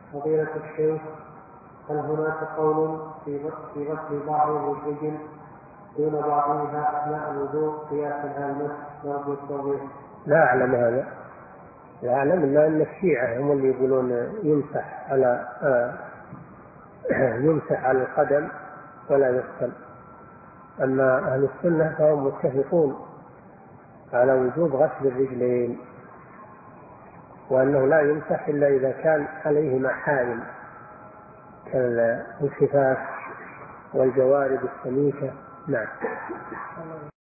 فضيلة الشيخ، هل هناك قول في غسل بعض الرجل دون بعضها أثناء الوضوء قياسا على المسح؟ نرجو التوضيح. لا أعلم هذا، لا أعلم إلا أن الشيعة هم اللي يقولون يمسح على القدم ولا يغسل. أما أهل السنة فهم متفقون على وجوب غسل الرجلين، وأنه لا يمسح إلا إذا كان عليه محارم كالخفاف والجوارب السميكة. نعم.